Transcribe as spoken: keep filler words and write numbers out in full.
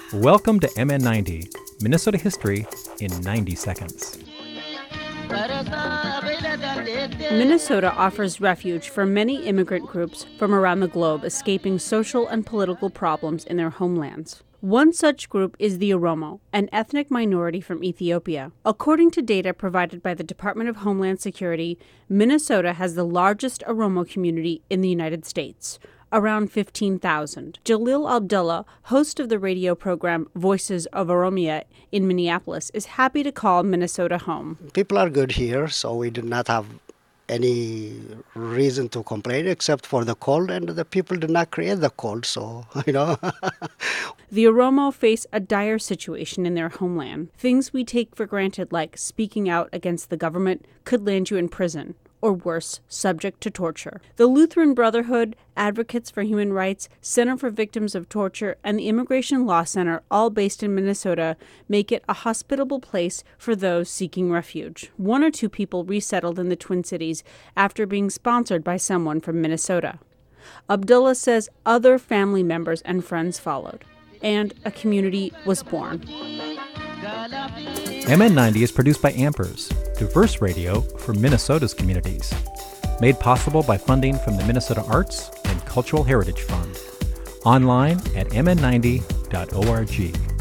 Welcome to M N ninety, Minnesota History in ninety seconds. Minnesota offers refuge for many immigrant groups from around the globe escaping social and political problems in their homelands. One such group is the Oromo, an ethnic minority from Ethiopia. According to data provided by the Department of Homeland Security, Minnesota has the largest Oromo community in the United States, around fifteen thousand. Jalil Abdullah, host of the radio program Voices of Oromia in Minneapolis, is happy to call Minnesota home. People are good here, so we do not have any reason to complain except for the cold, and the people did not create the cold, so, you know. The Oromo face a dire situation in their homeland. Things we take for granted, like speaking out against the government, could land you in prison, or worse, subject to torture. The Lutheran Brotherhood, Advocates for Human Rights, Center for Victims of Torture, and the Immigration Law Center, all based in Minnesota, make it a hospitable place for those seeking refuge. One or two people resettled in the Twin Cities after being sponsored by someone from Minnesota. Abdullah says other family members and friends followed, and a community was born. M N ninety is produced by Ampers, diverse radio for Minnesota's communities. Made possible by funding from the Minnesota Arts and Cultural Heritage Fund. Online at m n ninety dot org.